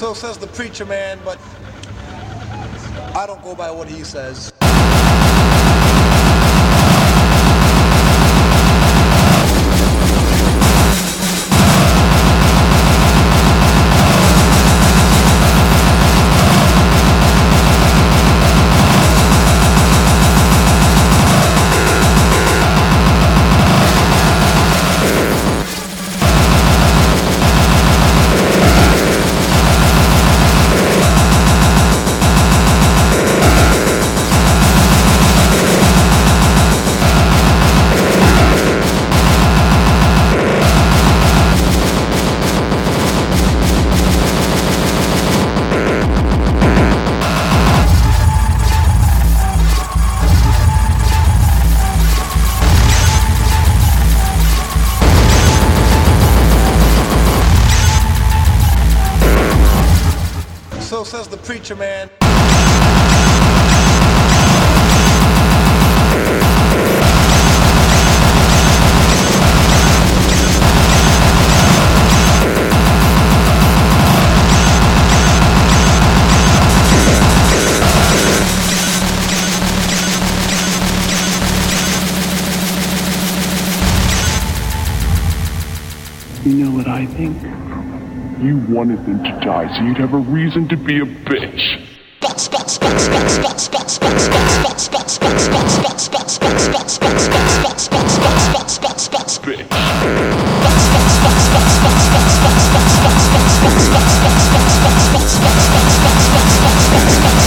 So says the preacher man, but I don't go by what he says. So says the preacher man. You know what I think? You wanted them to die so you'd have a reason to be a bitch. Bitch.